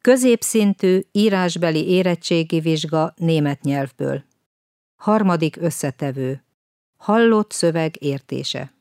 Középszintű írásbeli érettségi vizsga német nyelvből. Harmadik összetevő. Hallott szöveg értése.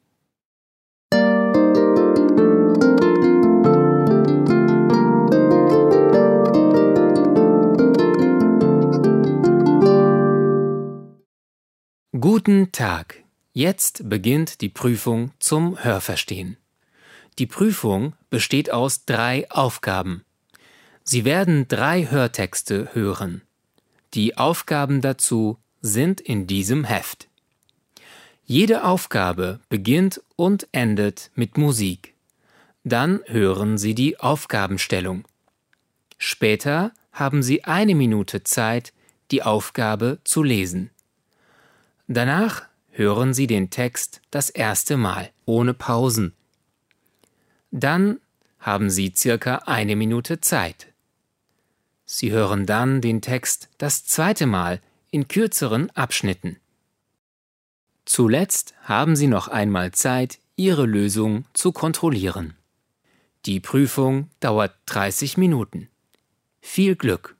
Guten Tag. Jetzt beginnt die Prüfung zum Hörverstehen. Die Prüfung besteht aus 3 Aufgaben. Sie werden 3 Hörtexte hören. Die Aufgaben dazu sind in diesem Heft. Jede Aufgabe beginnt und endet mit Musik. Dann hören Sie die Aufgabenstellung. Später haben Sie 1 Minute Zeit, die Aufgabe zu lesen. Danach hören Sie den Text das erste Mal, ohne Pausen. Dann haben Sie circa 1 Minute Zeit. Sie hören dann den Text das zweite Mal in kürzeren Abschnitten. Zuletzt haben Sie noch einmal Zeit, Ihre Lösung zu kontrollieren. Die Prüfung dauert 30 Minuten. Viel Glück!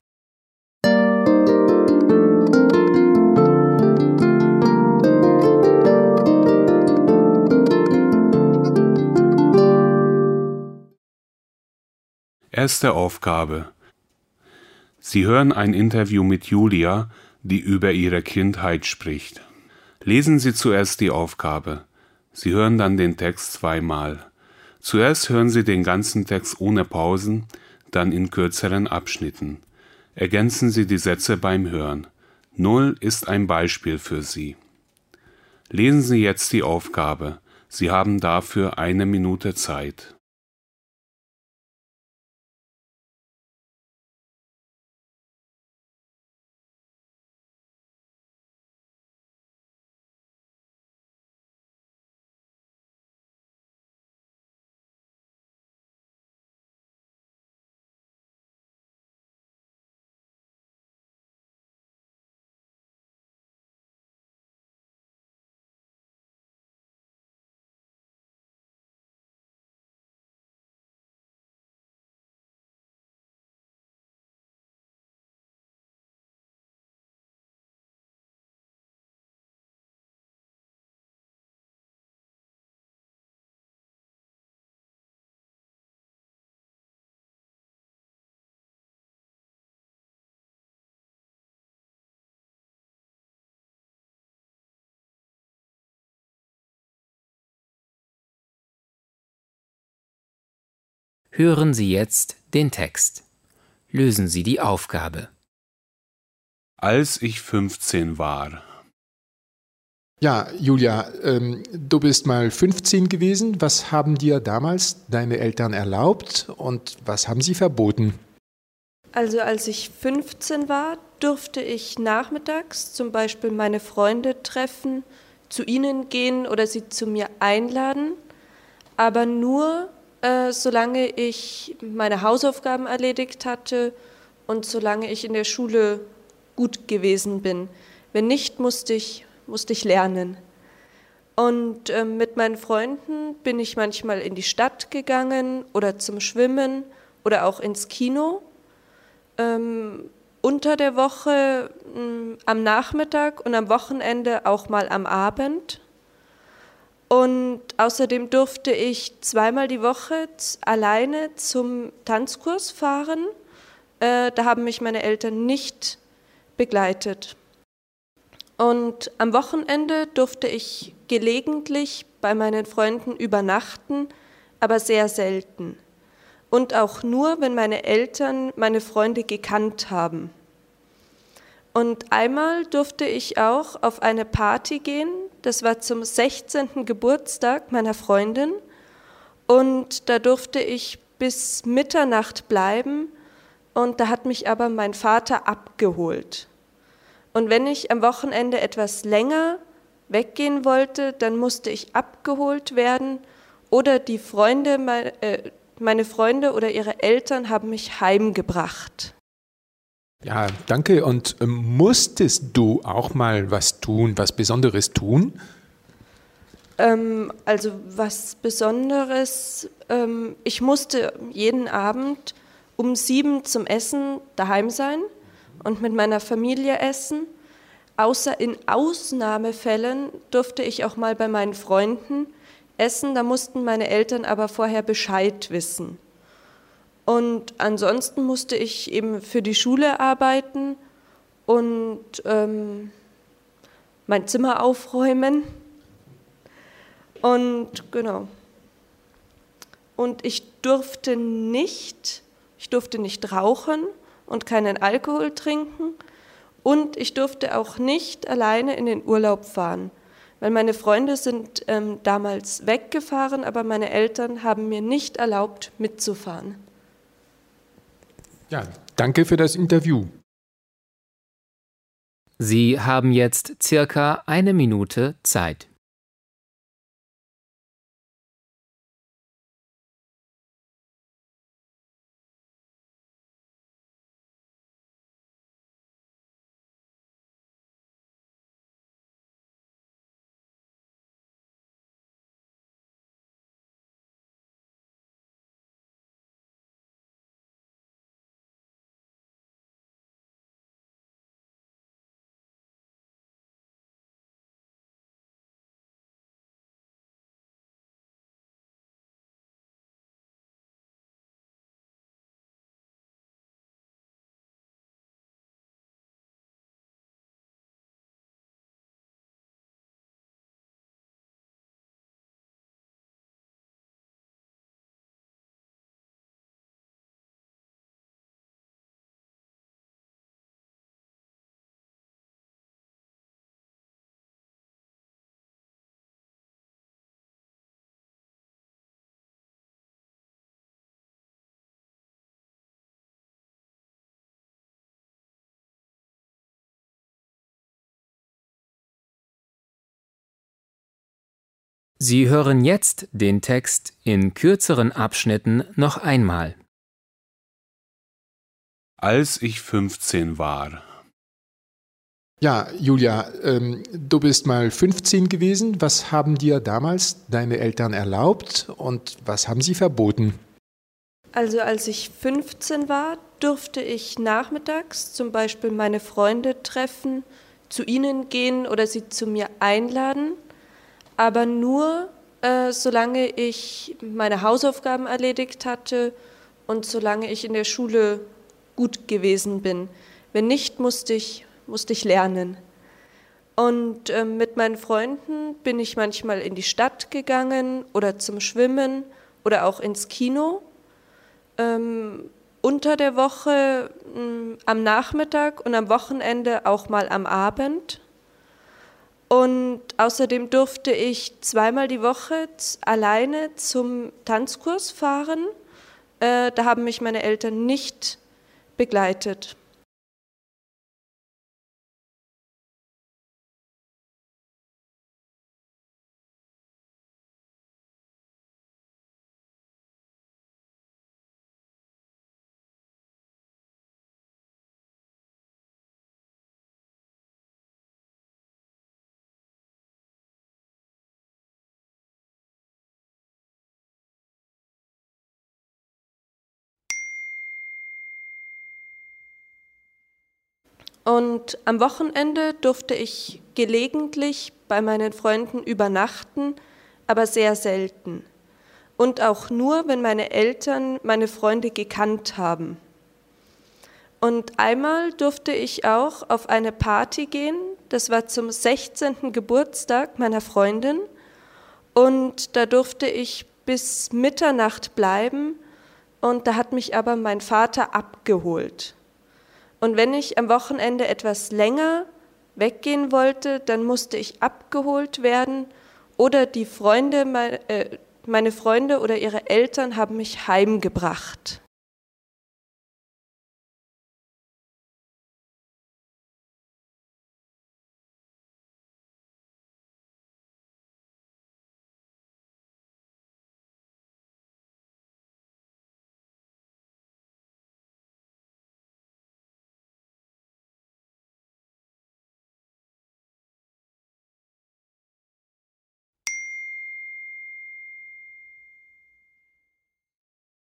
Erste Aufgabe. Sie hören ein Interview mit Julia, die über ihre Kindheit spricht. Lesen Sie zuerst die Aufgabe. Sie hören dann den Text 2-mal. Zuerst hören Sie den ganzen Text ohne Pausen, dann in kürzeren Abschnitten. Ergänzen Sie die Sätze beim Hören. 0 ist ein Beispiel für Sie. Lesen Sie jetzt die Aufgabe. Sie haben dafür 1 Minute Zeit. Hören Sie jetzt den Text. Lösen Sie die Aufgabe. Als ich 15 war. Ja, Julia, du bist mal 15 gewesen. Was haben dir damals deine Eltern erlaubt und was haben sie verboten? Also als ich 15 war, durfte ich nachmittags zum Beispiel meine Freunde treffen, zu ihnen gehen oder sie zu mir einladen, aber nur solange ich meine Hausaufgaben erledigt hatte und solange ich in der Schule gut gewesen bin. Wenn nicht, musste ich lernen. Und mit meinen Freunden bin ich manchmal in die Stadt gegangen oder zum Schwimmen oder auch ins Kino. Unter der Woche am Nachmittag und am Wochenende auch mal am Abend. Und außerdem durfte ich 2-mal die Woche alleine zum Tanzkurs fahren. Da haben mich meine Eltern nicht begleitet. Und am Wochenende durfte ich gelegentlich bei meinen Freunden übernachten, aber sehr selten. Und auch nur, wenn meine Eltern meine Freunde gekannt haben. Und einmal durfte ich auch auf eine Party gehen, das war zum 16. Geburtstag meiner Freundin. Und da durfte ich bis Mitternacht bleiben und da hat mich aber mein Vater abgeholt. Und wenn ich am Wochenende etwas länger weggehen wollte, dann musste ich abgeholt werden oder die Freunde, meine Freunde oder ihre Eltern haben mich heimgebracht. Ja, danke. Und musstest du auch mal was tun, was Besonderes tun? Also was Besonderes, ich musste jeden Abend um 7 zum Essen daheim sein und mit meiner Familie essen. Außer in Ausnahmefällen durfte ich auch mal bei meinen Freunden essen, da mussten meine Eltern aber vorher Bescheid wissen. Und ansonsten musste ich eben für die Schule arbeiten und mein Zimmer aufräumen. Und genau. Und ich durfte nicht rauchen und keinen Alkohol trinken. Und ich durfte auch nicht alleine in den Urlaub fahren, weil meine Freunde sind damals weggefahren, aber meine Eltern haben mir nicht erlaubt, mitzufahren. Ja, danke für das Interview. Sie haben jetzt circa 1 Minute Zeit. Sie hören jetzt den Text in kürzeren Abschnitten noch einmal. Als ich 15 war. Ja, Julia, du bist mal 15 gewesen. Was haben dir damals deine Eltern erlaubt und was haben sie verboten? Also als ich 15 war, durfte ich nachmittags zum Beispiel meine Freunde treffen, zu ihnen gehen oder sie zu mir einladen, aber nur solange ich meine Hausaufgaben erledigt hatte und solange ich in der Schule gut gewesen bin. Wenn nicht, musste ich lernen. Und mit meinen Freunden bin ich manchmal in die Stadt gegangen oder zum Schwimmen oder auch ins Kino. Unter der Woche am Nachmittag und am Wochenende auch mal am Abend. Und außerdem durfte ich 2-mal die Woche alleine zum Tanzkurs fahren. Da haben mich meine Eltern nicht begleitet. Und am Wochenende durfte ich gelegentlich bei meinen Freunden übernachten, aber sehr selten. Und auch nur, wenn meine Eltern meine Freunde gekannt haben. Und einmal durfte ich auch auf eine Party gehen, das war zum 16. Geburtstag meiner Freundin. Und da durfte ich bis Mitternacht bleiben und da hat mich aber mein Vater abgeholt. Und wenn ich am Wochenende etwas länger weggehen wollte, dann musste ich abgeholt werden oder meine Freunde oder ihre Eltern haben mich heimgebracht.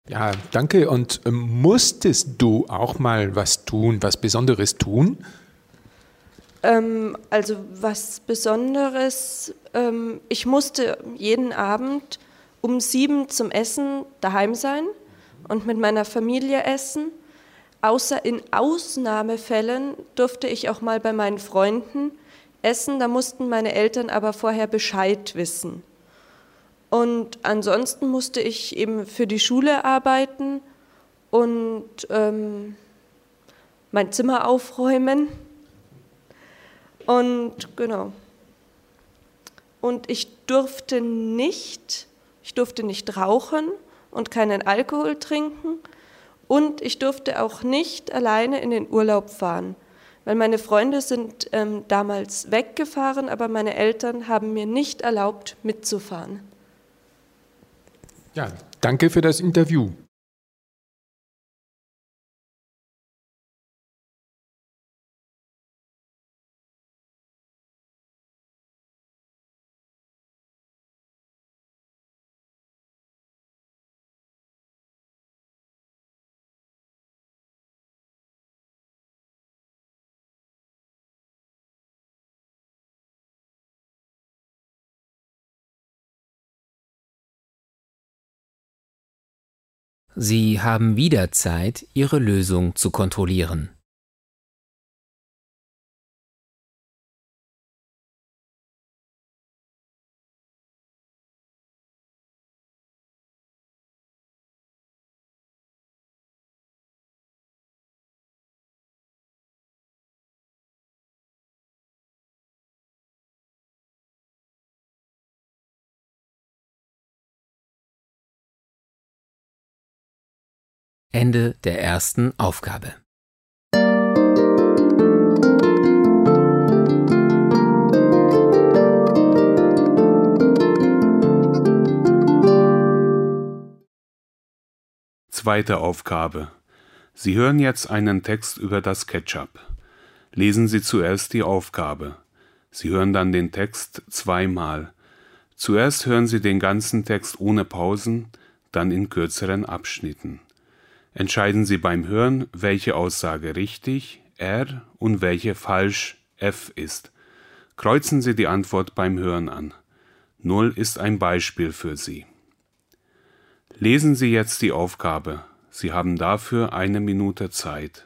Ja, danke. Und musstest du auch mal was tun, was Besonderes tun? Also was Besonderes, ich musste jeden Abend um 7 zum Essen daheim sein und mit meiner Familie essen. Außer in Ausnahmefällen durfte ich auch mal bei meinen Freunden essen, da mussten meine Eltern aber vorher Bescheid wissen. Und ansonsten musste ich eben für die Schule arbeiten und mein Zimmer aufräumen. Und genau. Und ich durfte nicht rauchen und keinen Alkohol trinken. Und ich durfte auch nicht alleine in den Urlaub fahren, weil meine Freunde sind damals weggefahren, aber meine Eltern haben mir nicht erlaubt, mitzufahren. Ja, danke für das Interview. Sie haben wieder Zeit, Ihre Lösung zu kontrollieren. Ende der ersten Aufgabe. Zweite Aufgabe. Sie hören jetzt einen Text über das Ketchup. Lesen Sie zuerst die Aufgabe. Sie hören dann den Text zweimal. Zuerst hören Sie den ganzen Text ohne Pausen, dann in kürzeren Abschnitten. Entscheiden Sie beim Hören, welche Aussage richtig, R, und welche falsch, F ist. Kreuzen Sie die Antwort beim Hören an. 0 ist ein Beispiel für Sie. Lesen Sie jetzt die Aufgabe. Sie haben dafür 1 Minute Zeit.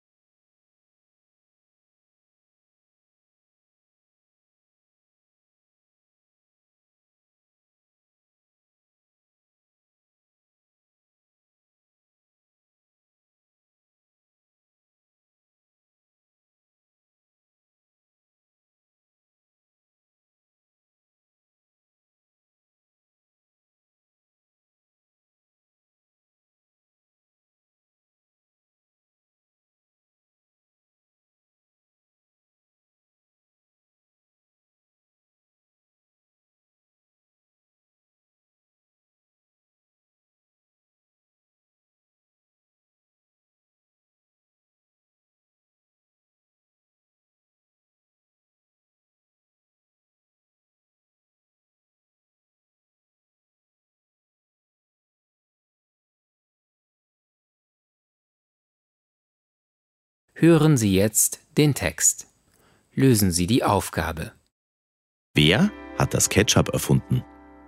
Hören Sie jetzt den Text. Lösen Sie die Aufgabe. Wer hat das Ketchup erfunden?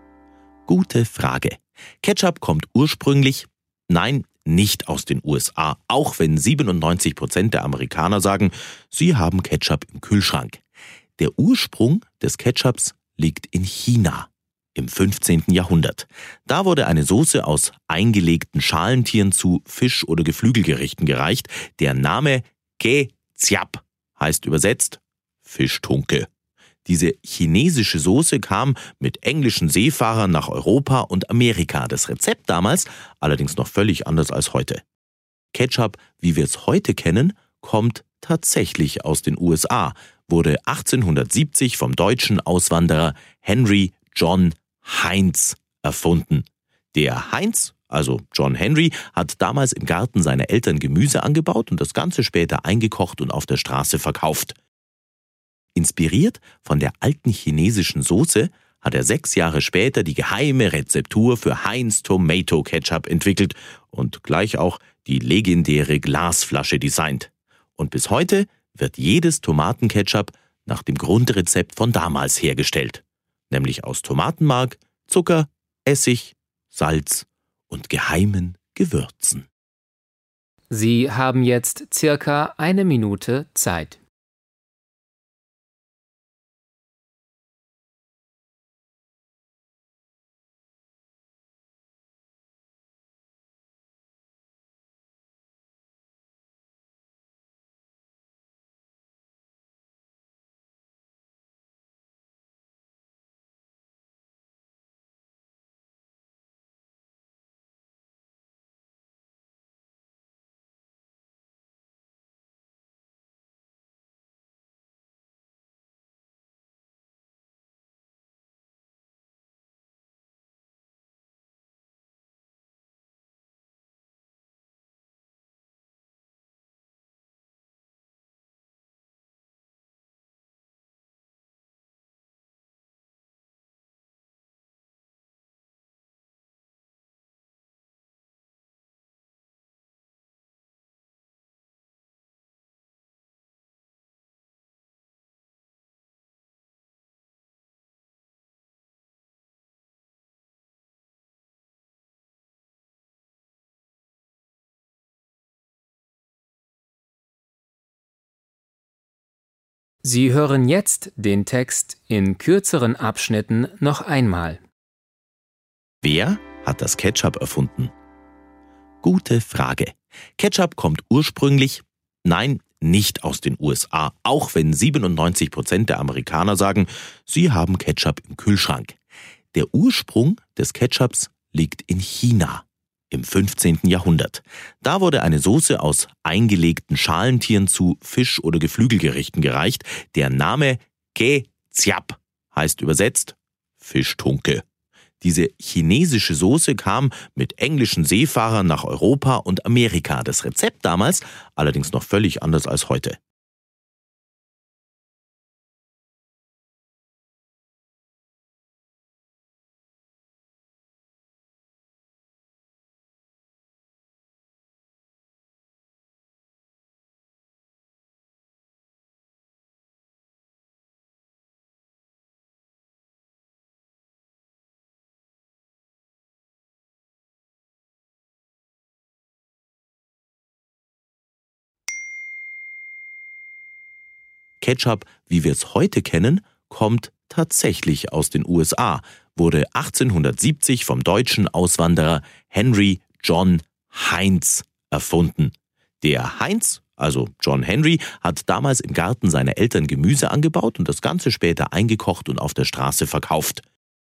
Gute Frage. Ketchup kommt ursprünglich, nein, nicht aus den USA, auch wenn 97% der Amerikaner sagen, sie haben Ketchup im Kühlschrank. Der Ursprung des Ketchups liegt in China im 15. Jahrhundert. Da wurde eine Soße aus eingelegten Schalentieren zu Fisch- oder Geflügelgerichten gereicht. Der Name Ketchup heißt übersetzt Fischtunke. Diese chinesische Soße kam mit englischen Seefahrern nach Europa und Amerika. Das Rezept damals allerdings noch völlig anders als heute. Ketchup, wie wir es heute kennen, kommt tatsächlich aus den USA, wurde 1870 vom deutschen Auswanderer Henry John Heinz erfunden. Der Heinz, also John Henry, hat damals im Garten seiner Eltern Gemüse angebaut und das Ganze später eingekocht und auf der Straße verkauft. Inspiriert von der alten chinesischen Soße hat er 6 Jahre später die geheime Rezeptur für Heinz Tomato Ketchup entwickelt und gleich auch die legendäre Glasflasche designt. Und bis heute wird jedes Tomatenketchup nach dem Grundrezept von damals hergestellt, nämlich aus Tomatenmark, Zucker, Essig, Salz und geheimen Gewürzen. Sie haben jetzt circa 1 Minute Zeit. Sie hören jetzt den Text in kürzeren Abschnitten noch einmal. Wer hat das Ketchup erfunden? Gute Frage. Ketchup kommt ursprünglich, nein, nicht aus den USA, auch wenn 97% der Amerikaner sagen, sie haben Ketchup im Kühlschrank. Der Ursprung des Ketchups liegt in China im 15. Jahrhundert. Da wurde eine Soße aus eingelegten Schalentieren zu Fisch- oder Geflügelgerichten gereicht. Der Name Ketchup heißt übersetzt Fischtunke. Diese chinesische Soße kam mit englischen Seefahrern nach Europa und Amerika. Das Rezept damals allerdings noch völlig anders als heute. Ketchup, wie wir es heute kennen, kommt tatsächlich aus den USA, wurde 1870 vom deutschen Auswanderer Henry John Heinz erfunden. Der Heinz, also John Henry, hat damals im Garten seiner Eltern Gemüse angebaut und das Ganze später eingekocht und auf der Straße verkauft.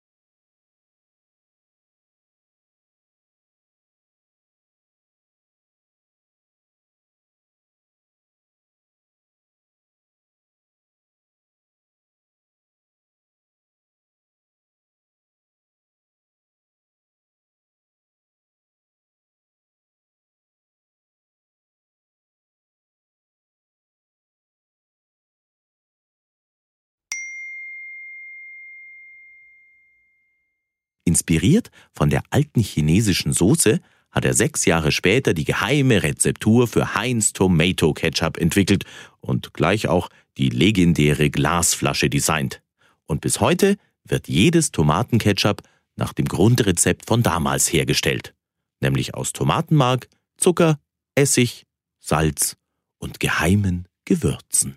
Inspiriert von der alten chinesischen Soße hat er 6 Jahre später die geheime Rezeptur für Heinz Tomato Ketchup entwickelt und gleich auch die legendäre Glasflasche designt. Und bis heute wird jedes Tomatenketchup nach dem Grundrezept von damals hergestellt, nämlich aus Tomatenmark, Zucker, Essig, Salz und geheimen Gewürzen.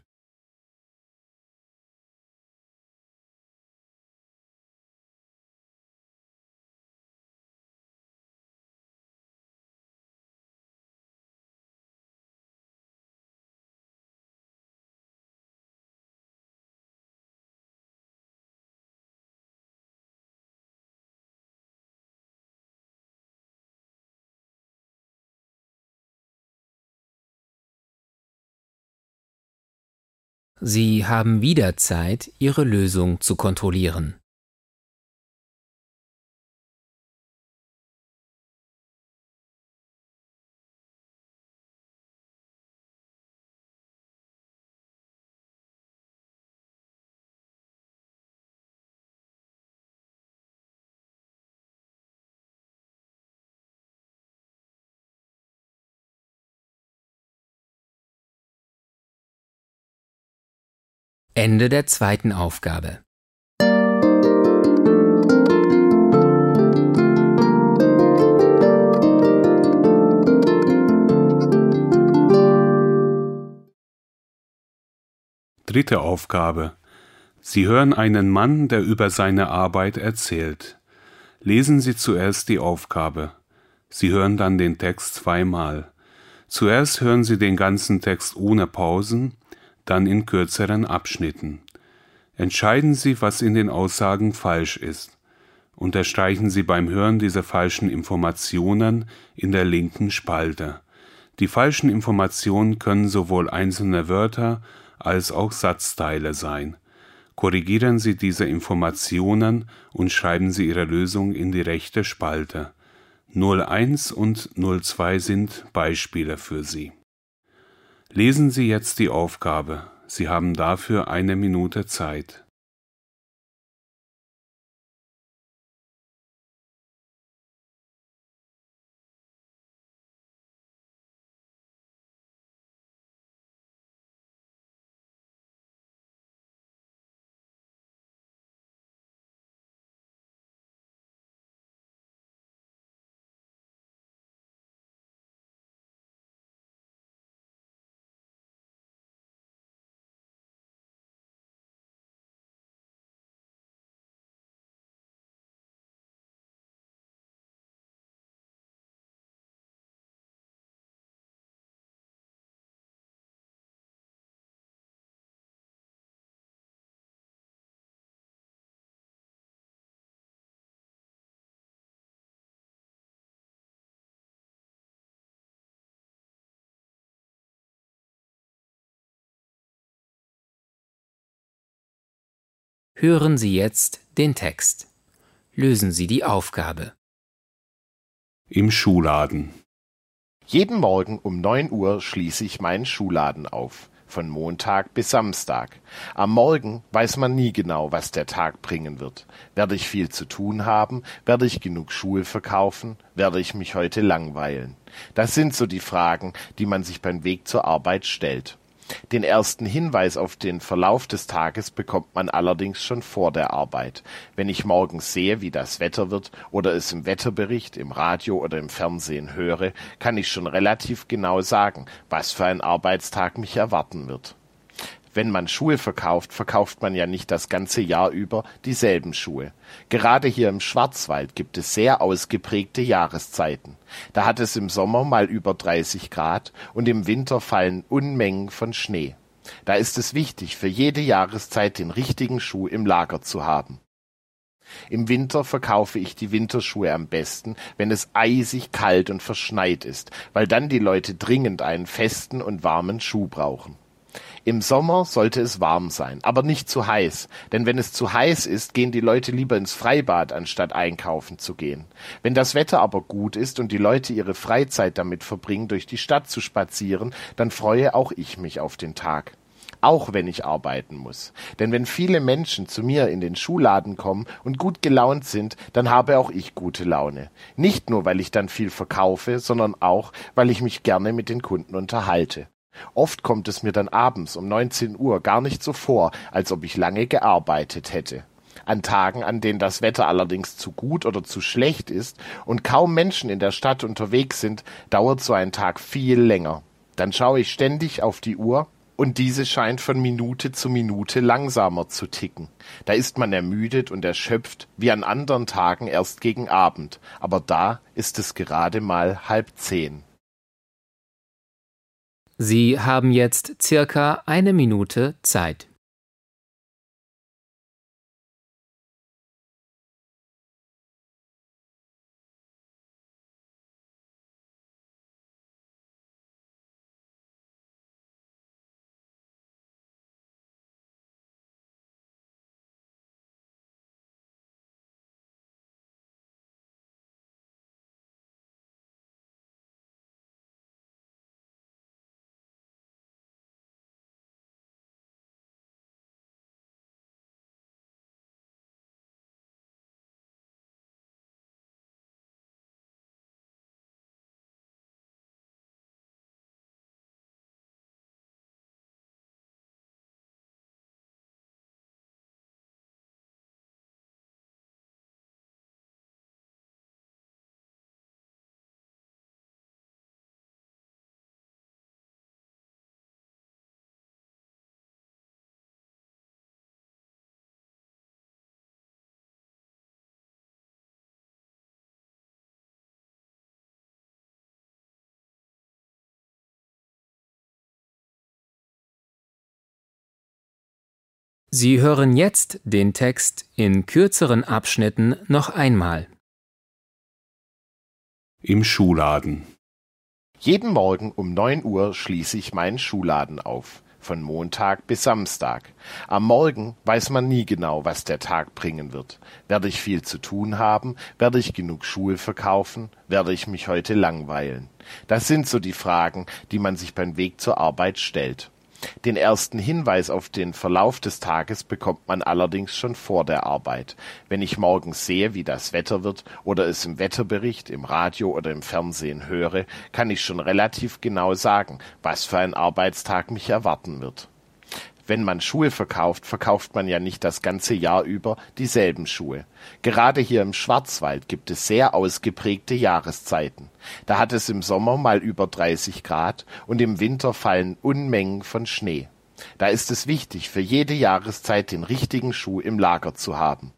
Sie haben wieder Zeit, Ihre Lösung zu kontrollieren. Ende der zweiten Aufgabe. Dritte Aufgabe. Sie hören einen Mann, der über seine Arbeit erzählt. Lesen Sie zuerst die Aufgabe. Sie hören dann den Text zweimal. Zuerst hören Sie den ganzen Text ohne Pausen, dann in kürzeren Abschnitten. Entscheiden Sie, was in den Aussagen falsch ist. Unterstreichen Sie beim Hören diese falschen Informationen in der linken Spalte. Die falschen Informationen können sowohl einzelne Wörter als auch Satzteile sein. Korrigieren Sie diese Informationen und schreiben Sie Ihre Lösung in die rechte Spalte. 01 und 02 sind Beispiele für Sie. Lesen Sie jetzt die Aufgabe. Sie haben dafür 1 Minute Zeit. Hören Sie jetzt den Text. Lösen Sie die Aufgabe. Im Schuhladen. Jeden Morgen um 9 Uhr schließe ich meinen Schuhladen auf, von Montag bis Samstag. Am Morgen weiß man nie genau, was der Tag bringen wird. Werde ich viel zu tun haben? Werde ich genug Schuhe verkaufen? Werde ich mich heute langweilen? Das sind so die Fragen, die man sich beim Weg zur Arbeit stellt. Den ersten Hinweis auf den Verlauf des Tages bekommt man allerdings schon vor der Arbeit. Wenn ich morgens sehe, wie das Wetter wird oder es im Wetterbericht, im Radio oder im Fernsehen höre, kann ich schon relativ genau sagen, was für ein Arbeitstag mich erwarten wird. Wenn man Schuhe verkauft, verkauft man ja nicht das ganze Jahr über dieselben Schuhe. Gerade hier im Schwarzwald gibt es sehr ausgeprägte Jahreszeiten. Da hat es im Sommer mal über 30 Grad und im Winter fallen Unmengen von Schnee. Da ist es wichtig, für jede Jahreszeit den richtigen Schuh im Lager zu haben. Im Winter verkaufe ich die Winterschuhe am besten, wenn es eisig kalt und verschneit ist, weil dann die Leute dringend einen festen und warmen Schuh brauchen. Im Sommer sollte es warm sein, aber nicht zu heiß, denn wenn es zu heiß ist, gehen die Leute lieber ins Freibad, anstatt einkaufen zu gehen. Wenn das Wetter aber gut ist und die Leute ihre Freizeit damit verbringen, durch die Stadt zu spazieren, dann freue auch ich mich auf den Tag. Auch wenn ich arbeiten muss. Denn wenn viele Menschen zu mir in den Schuhladen kommen und gut gelaunt sind, dann habe auch ich gute Laune. Nicht nur, weil ich dann viel verkaufe, sondern auch, weil ich mich gerne mit den Kunden unterhalte. Oft kommt es mir dann abends um 19 Uhr gar nicht so vor, als ob ich lange gearbeitet hätte. An Tagen, an denen das Wetter allerdings zu gut oder zu schlecht ist und kaum Menschen in der Stadt unterwegs sind, dauert so ein Tag viel länger. Dann schaue ich ständig auf die Uhr und diese scheint von Minute zu Minute langsamer zu ticken. Da ist man ermüdet und erschöpft, wie an anderen Tagen erst gegen Abend, aber da ist es gerade mal 9:30. Sie haben jetzt circa 1 Minute Zeit. Sie hören jetzt den Text in kürzeren Abschnitten noch einmal. Im Schuhladen. Jeden Morgen um 9 Uhr schließe ich meinen Schuhladen auf, von Montag bis Samstag. Am Morgen weiß man nie genau, was der Tag bringen wird. Werde ich viel zu tun haben? Werde ich genug Schuhe verkaufen? Werde ich mich heute langweilen? Das sind so die Fragen, die man sich beim Weg zur Arbeit stellt. Den ersten Hinweis auf den Verlauf des Tages bekommt man allerdings schon vor der Arbeit. Wenn ich morgens sehe, wie das Wetter wird oder es im Wetterbericht, im Radio oder im Fernsehen höre, kann ich schon relativ genau sagen, was für ein Arbeitstag mich erwarten wird. Wenn man Schuhe verkauft, verkauft man ja nicht das ganze Jahr über dieselben Schuhe. Gerade hier im Schwarzwald gibt es sehr ausgeprägte Jahreszeiten. Da hat es im Sommer mal über 30 Grad und im Winter fallen Unmengen von Schnee. Da ist es wichtig, für jede Jahreszeit den richtigen Schuh im Lager zu haben.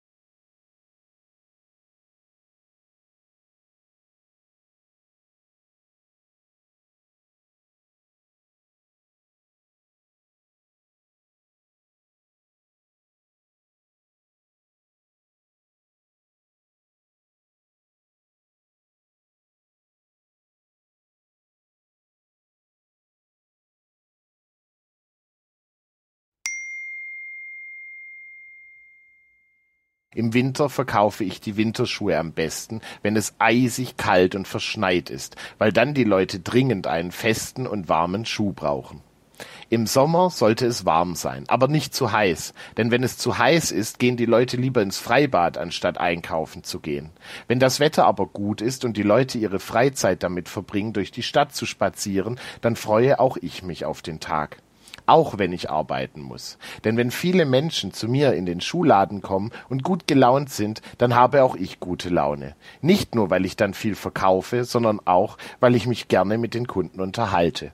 Im Winter verkaufe ich die Winterschuhe am besten, wenn es eisig kalt und verschneit ist, weil dann die Leute dringend einen festen und warmen Schuh brauchen. Im Sommer sollte es warm sein, aber nicht zu heiß, denn wenn es zu heiß ist, gehen die Leute lieber ins Freibad, anstatt einkaufen zu gehen. Wenn das Wetter aber gut ist und die Leute ihre Freizeit damit verbringen, durch die Stadt zu spazieren, dann freue auch ich mich auf den Tag. Auch wenn ich arbeiten muss. Denn wenn viele Menschen zu mir in den Schuhladen kommen und gut gelaunt sind, dann habe auch ich gute Laune. Nicht nur, weil ich dann viel verkaufe, sondern auch, weil ich mich gerne mit den Kunden unterhalte.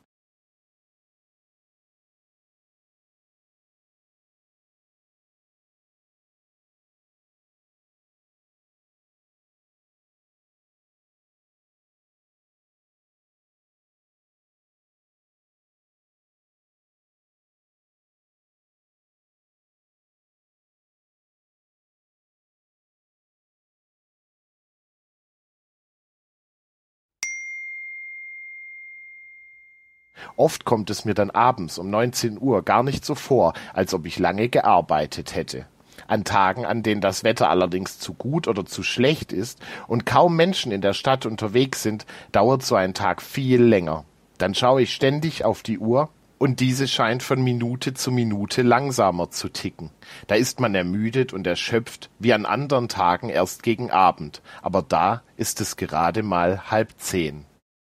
Oft kommt es mir dann abends um 19 Uhr gar nicht so vor, als ob ich lange gearbeitet hätte. An Tagen, an denen das Wetter allerdings zu gut oder zu schlecht ist und kaum Menschen in der Stadt unterwegs sind, dauert so ein Tag viel länger. Dann schaue ich ständig auf die Uhr und diese scheint von Minute zu Minute langsamer zu ticken. Da ist man ermüdet und erschöpft, wie an anderen Tagen erst gegen Abend, aber da ist es gerade mal 9:30.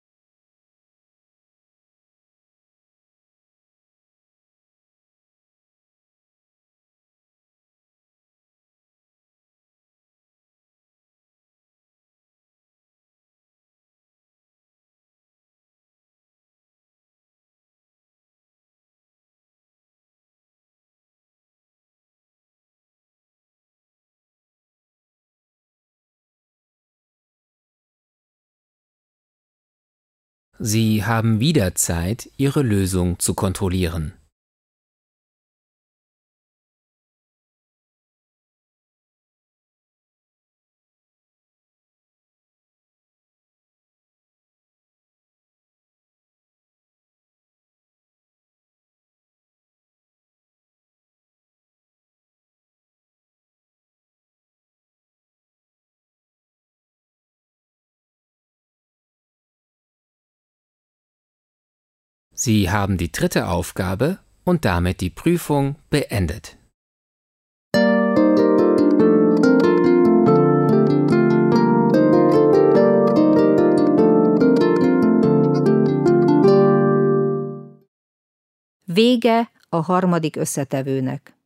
Sie haben wieder Zeit, Ihre Lösung zu kontrollieren. Sie haben die dritte Aufgabe und damit die Prüfung beendet. Vége a harmadik összetevőnek.